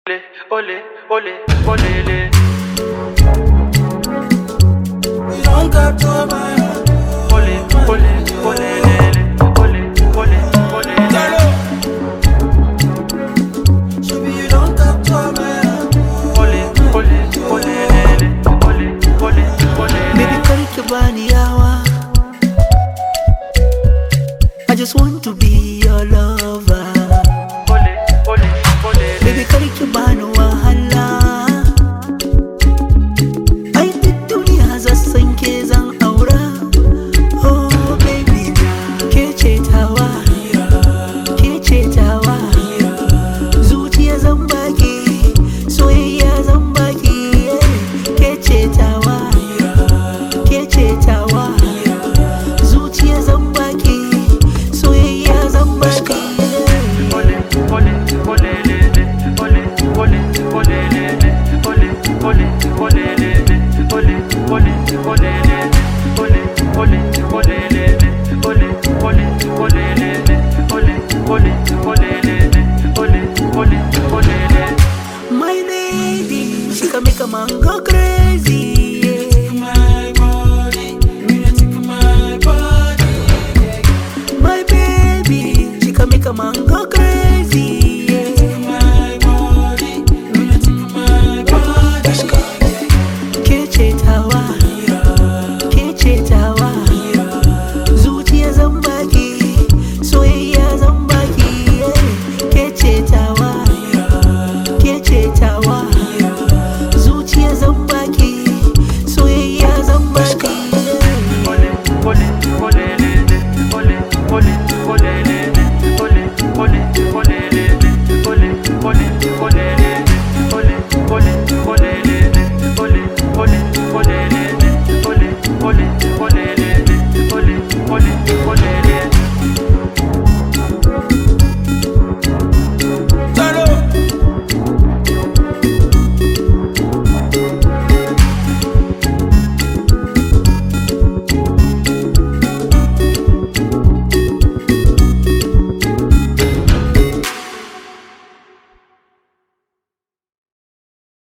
Ole, ole, ole. You don't got to my Ole, ole, ole, ole, ole, ole. Baby, you don't got to my Ole, ole, ole, ole, ole. Baby, karki bani yawa. I just want to be your lover. Ole, ole, ole. Baby, karki bani wahala. Ai duk duniya za san ke zan aura. Oh baby, ke ce tawa, ke ce tawa. Zuciya zan baki, soyayya zan baki. Ke ce tawa, ke ce tawa. Zuciya zan baki, soyayya zan baki. Ole, ole, ole, ole, ole, ole, ole, ole, ole, ole, ole, ole, ole, ole, ole, ole, My lady, she can make a man go crazy. Yeah. My body, my body. My baby, she can make a man go